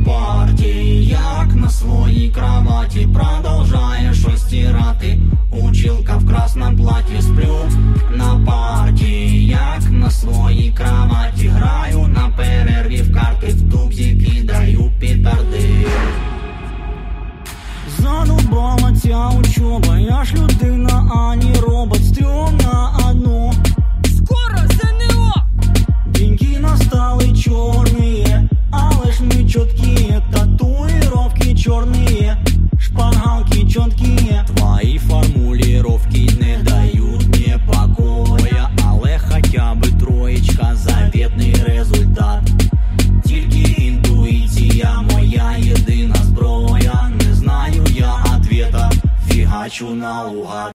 парті, як на своїй кроваті, продовжає щось стирати. Училка в красному платі, сплю на парті, як на своїй кроваті, граю на перерві в карти, в тубзі кидаю петарди. Задубала ця учоба, я ж людина, а не робот. Стрьомна одно, Скоро ЗНО! деньги настали черные, але ж мы четкие, татуировки черные, шпаргалки четкие. Твои формулировки не дают мне покоя, але хоча би троєчка, заветний результат. Тільки інтуїція моя єдина зброя, не знаю я ответа, фігачу наугад.